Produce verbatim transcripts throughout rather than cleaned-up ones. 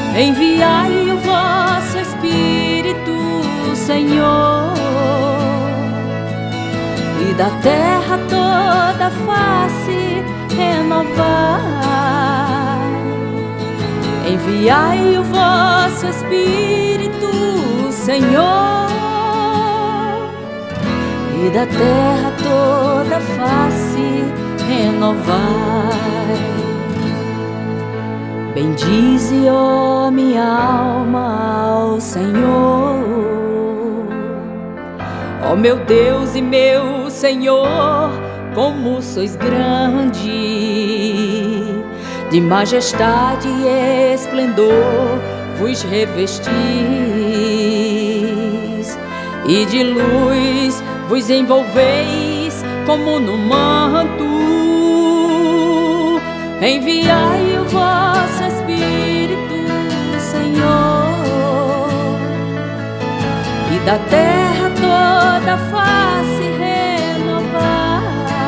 Enviai o vosso Espírito, Senhor, e da terra toda a face renovar. Enviai o vosso Espírito, Senhor, e da terra toda a face renovar. Bendize, ó minha alma, ao Senhor, ó meu Deus e meu Senhor, como sois grande, de majestade e esplendor vos revestis, e de luz vos envolveis como no manto. Enviai o vosso Espírito, Senhor, e da terra toda a face renovar.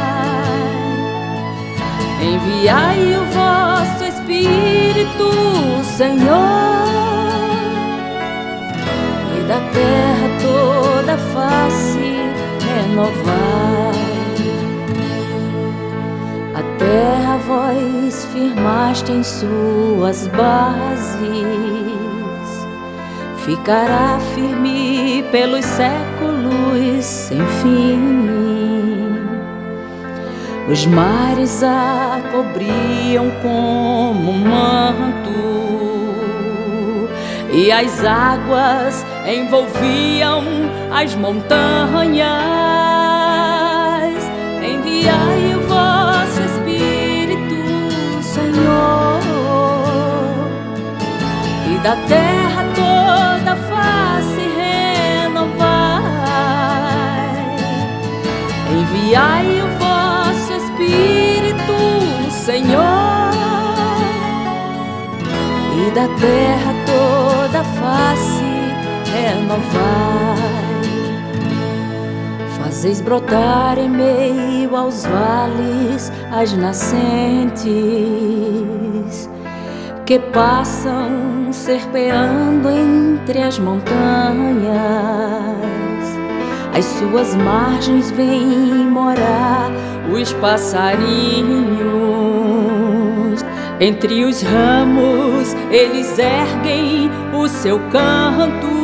Enviai o vosso Espírito, Senhor, e da terra toda a face renovar. A terra vós firmaste em suas bases, ficará firme pelos séculos sem fim. Os mares a cobriam como um manto, e as águas envolviam as montanhas. Enviai o vosso Espírito, Senhor, e da terra toda a face renovar. Enviai o vosso Espírito, Senhor, e da terra toda a face renovar. Fazeis brotar em meio aos vales as nascentes que passam serpeando entre as montanhas. Às suas margens vêm morar os passarinhos. Entre os ramos eles erguem o seu canto.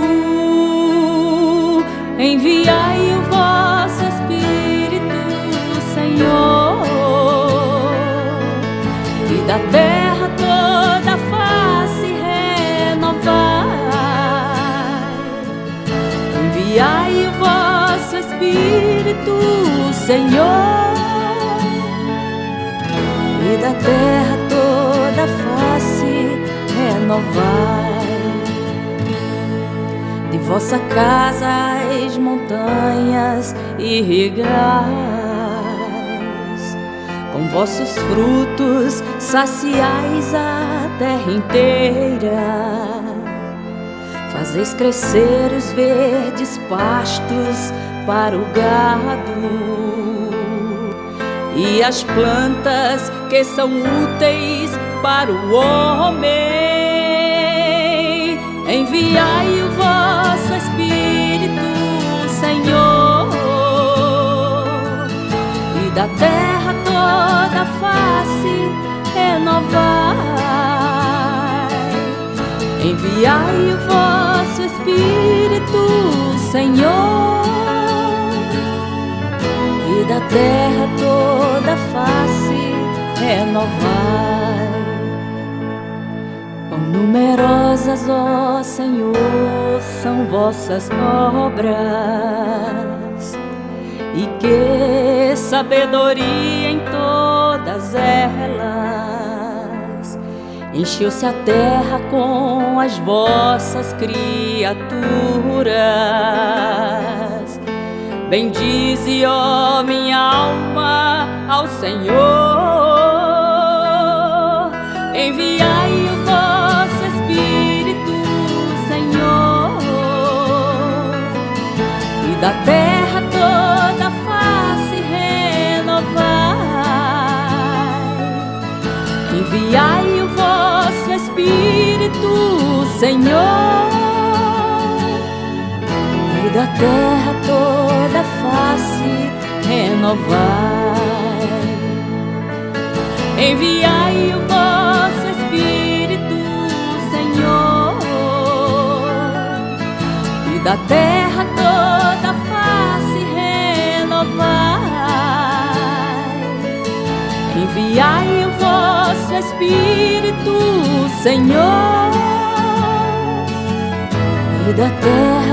Enviai o vosso Espírito, Senhor, e da terra toda a face renovar. Enviai o vosso Espírito, Senhor, e da terra toda a face renovar. De vossa casa as montanhas irrigais, com vossos frutos saciais a terra inteira. Fazeis crescer os verdes pastos para o gado, e as plantas que são úteis para o homem. Enviai o vosso Espírito, Senhor, e da terra toda a face renovar. Enviai o vosso Espírito, Senhor, e da terra toda a face renovar. Quão numerosas, ó Senhor, são vossas obras, e que sabedoria em todas elas. Encheu-se a terra com as vossas criaturas. Bendize, ó minha alma, ao Senhor. Enviai o vosso Espírito, Senhor, e da terra toda a face renovar. Enviai o vosso Espírito, Senhor, e da terra toda face renovai. Enviai o vosso Espírito, Senhor, e da terra toda face renovai. Enviai o vosso Espírito, Senhor, e da terra